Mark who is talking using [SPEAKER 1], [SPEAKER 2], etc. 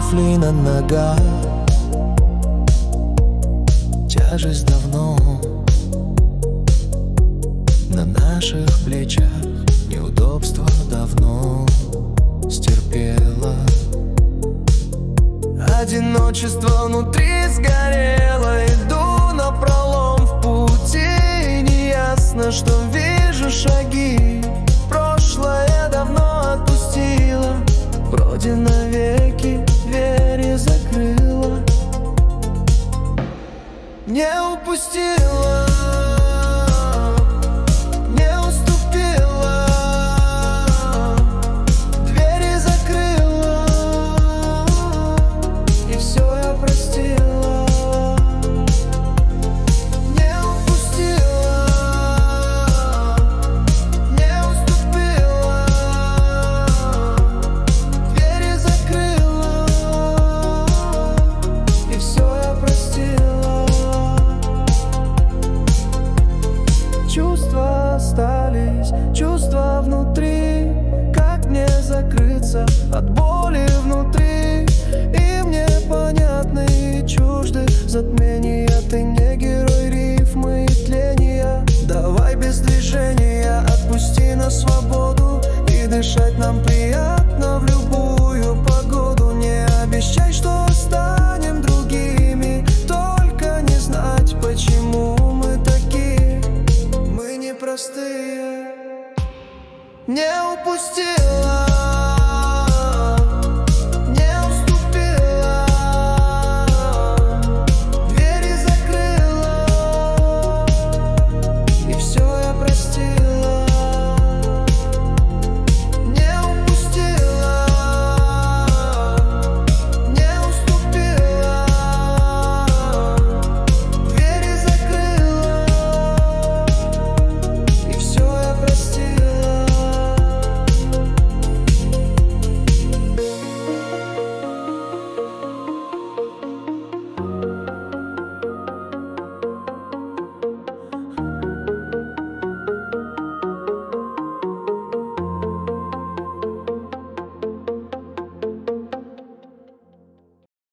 [SPEAKER 1] туфли на ногах. Тяжесть давно на наших плечах, неудобства давно стерпела. Одиночество внутри сгорело, иду напролом в пути. Неясно, что вижу шаги, прошлое давно отпустила, вроде навеки двери закрыла. Не упустила